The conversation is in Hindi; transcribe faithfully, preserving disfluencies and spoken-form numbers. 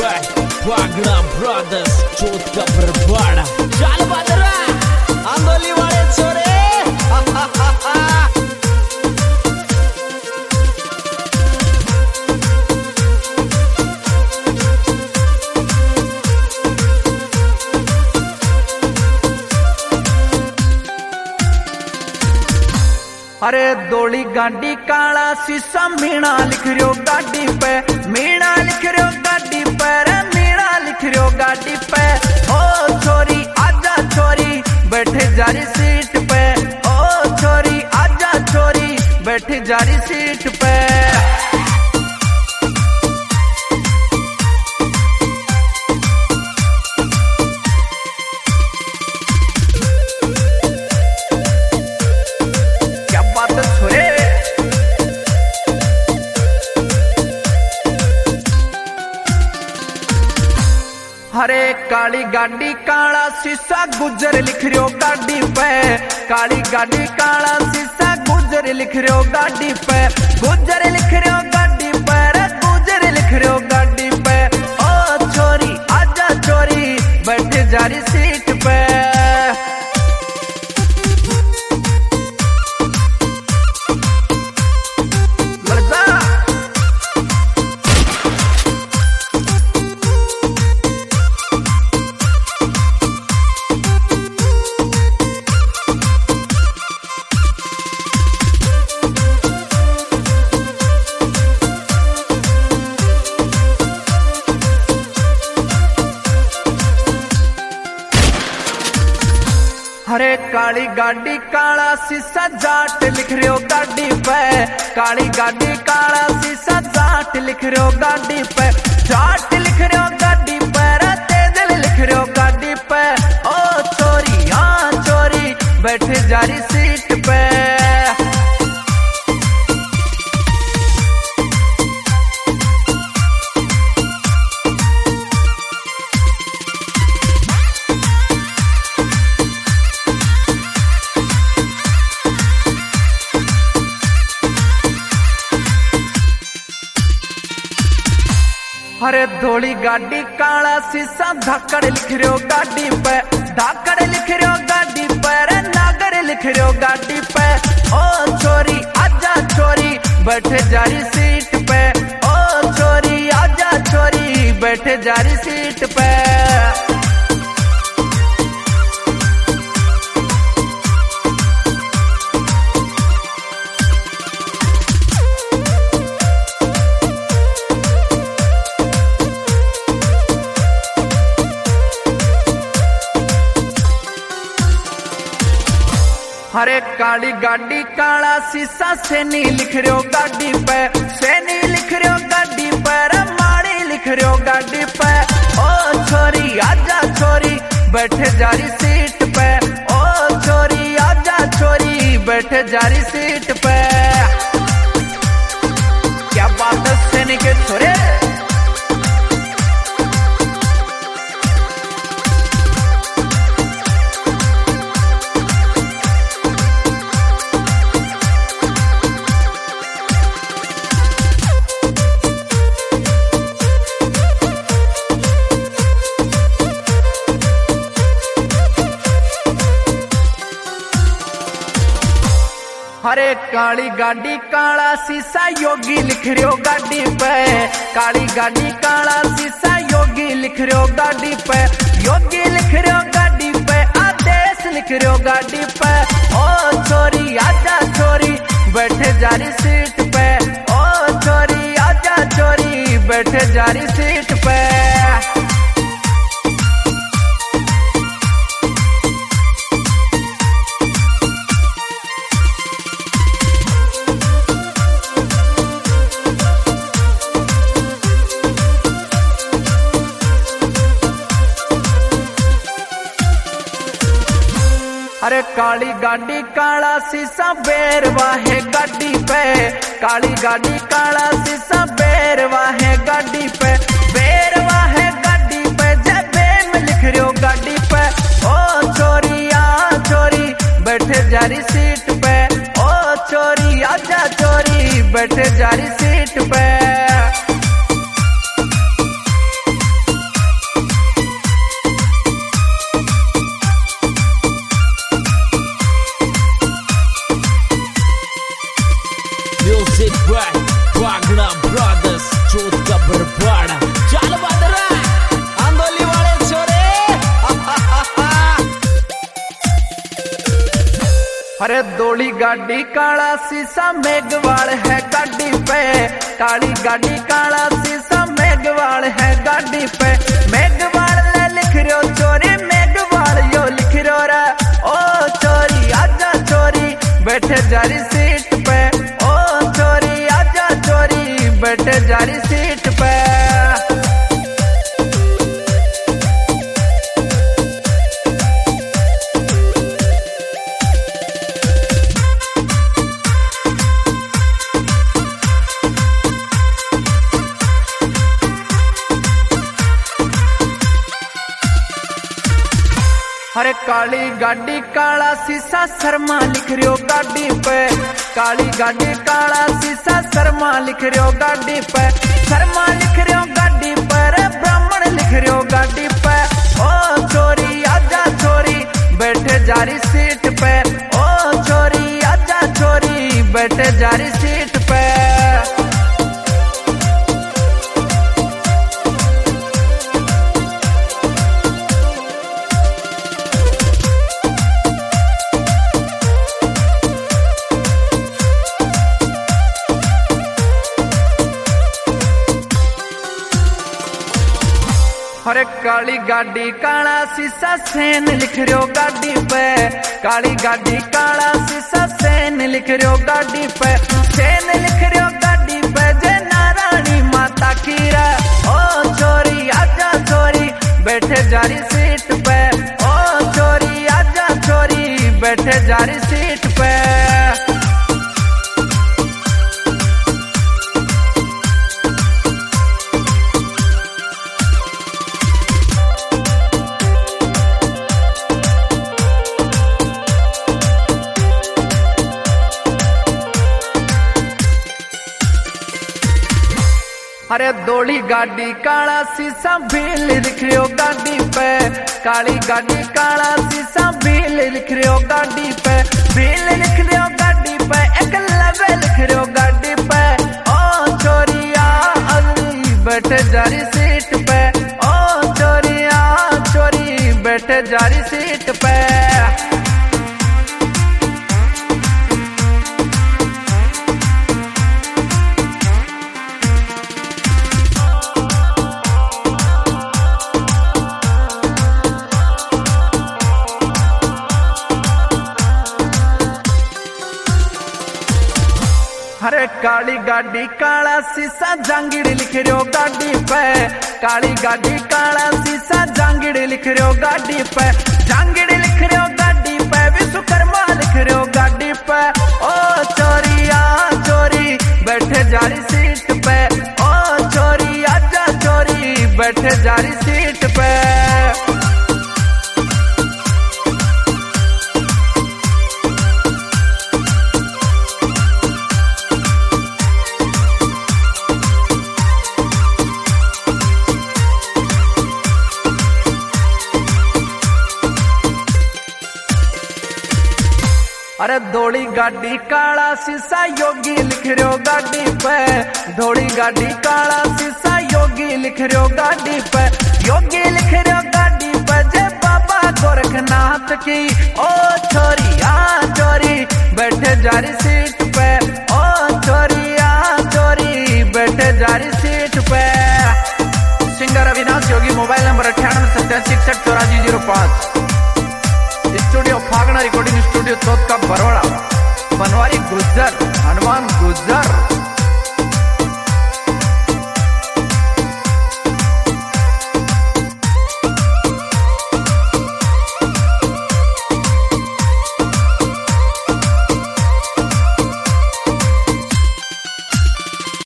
बाय वागड़ा ब्रदर्स चोट का बरबाड़ा। चल बदरा आंदोली वाले छोरे। अरे दौड़ी गाड़ी काला शीशा मीणा लिख रियो गाड़ी पे, मीणा लिख रियो गाड़ी पे, रे मीणा लिख रियो गाड़ी पे। ओ छोरी आजा छोरी बैठे जारी सीट पे, ओ छोरी आजा छोरी बैठे जारी सीट पे। अरे काली गाड़ी काला शीशा गुजर लिख रियो गाड़ी पे, काली गाड़ी काला शीशा गुजर लिख रियो गाड़ी पे, गुजर लिख रियो गाड़ी पे, रे गुजर लिख रियो गाड़ी पे। ओ छोरी आजा छोरी बैठे जारी सीट पे। अरे काली गाड़ी काला शीशा जाट लिख रियो गाड़ी पे, काली गाड़ी काला शीशा जाट लिख रियो गाड़ी पे, जाट लिख रियो गाड़ी पे, रे तेजल लिख रियो गाड़ी पे। ओ छोरी हाँ छोरी बैठे जारी सीट पे। अरे धोली गाड़ी काला शीशा धाकड़ लिख रियो गाड़ी पे, धाकड़ लिख रियो गाड़ी पे, रे नागर लिख रियो गाड़ी पे। ओ छोरी आजा छोरी बैठे जारी सीट पे, ओ छोरी आजा छोरी बैठे जारी सीट पे। अरे काली गाड़ी काला शीशा सैनी लिख रियो गाड़ी पे, सैनी लिख रियो गाड़ी पे, रे माड़ी लिख रियो गाड़ी पे। ओ छोरी आजा छोरी बैठे जारी सीट पे, ओ छोरी आजा छोरी बैठे जारी सीट पे। क्या बात है सैनी के छोरे। अरे काली गाड़ी काला शीशा योगी लिख रियो गाड़ी पे, काली गाड़ी काला शीशा योगी लिख रियो गाड़ी पे, योगी लिख रियो गाड़ी पे, आदेश लिख रियो गाड़ी पे। ओ छोरी आजा छोरी बैठे जारी सीट पे, ओ छोरी आजा छोरी बैठे जारी सीट पे। अरे काली गाड़ी काला शीशा बेरवा है गाड़ी पे, काली गाड़ी काला शीशा बेरवा है गाड़ी पे, बेरवा है गाड़ी पे, जय बेम लिख रियो गाड़ी पे। ओ छोरी आ छोरी बैठे जारी सीट पे, ओ छोरी आजा छोरी बैठे जारी सीट पे। म्यूजिक बाय वागड़ा ब्रदर्स चोट का बरबाड़ा। चल बदरा आंदोली वाले छोरे। अरे दौड़ी गाड़ी काला शीशा मेघवाल है गाड़ी पे, काली गाड़ी काला शीशा मेघवाल है गाड़ी पे। मेघवाल ले लिख रहो चोरी, मेघवाल यो लिख रहो रे। ओ चोरी आजा चोरी बैठे जारी सीट पे, ओ चोरी आजा चोरी बैठे जारी सीट पे। अरे काली गाड़ी काला शीशा शर्मा लिख रहो गाड़ी पे, काली गाड़ी काला शीशा शर्मा लिख रहो गाड़ी पे। शर्मा लिख रहो गाड़ी पर, ब्राह्मण लिख रहो गाड़ी पे। ओ चोरी आजा चोरी बैठे जारी सीट पे, ओ चोरी आजा चोरी बैठे जारी सीट पे। अरे काली गाड़ी काला शीशा सेन लिख रहो गाड़ी पे, काली गाड़ी काला शीशा सेन लिख रहो गाड़ी पे। सेन लिख रहो गाड़ी पे जय नारायणी माता की रे। ओ चोरी आजा चोरी बैठे जारी सीट पे, ओ चोरी आजा चोरी बैठे जारी सीट पे। अरे दौड़ी गाड़ी काला शीशा भील लिख रहो गाड़ी पे, काली गाड़ी काला शीशा भील लिख रहो गाड़ी पे। भील लिख रहो गाड़ी पे, एक लवे लिख रहो गाड़ी पे। ओ चोरिया अली बैठे जारी सीट पे, ओ चोरिया चोरी बैठे जारी सीट पे। अरे काली गाड़ी काला शीशा जांगिड़ लिख रहो गाड़ी पे, काली गाड़ी काला शीशा जांगिड़ लिख रहो गाड़ी पे। जांगिड़ लिख रहो गाड़ी पे, विश्वकर्मा लिख रहो गाड़ी पे। ओ चोरी आ चोरी बैठे जारी सीट पे, ओ चोरी आजा चोरी बैठे जारी सीट पे। अरे दौड़ी गाड़ी काला शीशा योगी लिख रहो गाड़ी पे, दौड़ी गाड़ी काला शीशा योगी लिख रहो गाड़ी पे। योगी लिख रहो गाड़ी पे जय बाबा गोरखनाथ की। ओ चोरी आ चोरी बैठे जारी सीट पे, ओ चोरी आ चोरी बैठे जारी सीट पे। Singer Avinash Yogi, mobile number अठानवे सत्तासी इकसठ चौरासी जीरो पाँच। स्टूडियो फागना रिकॉर्डिंग स्टूडियो चौथ का बरोड़ा, बनवारी गुज्जर, हनुमान गुज्जर।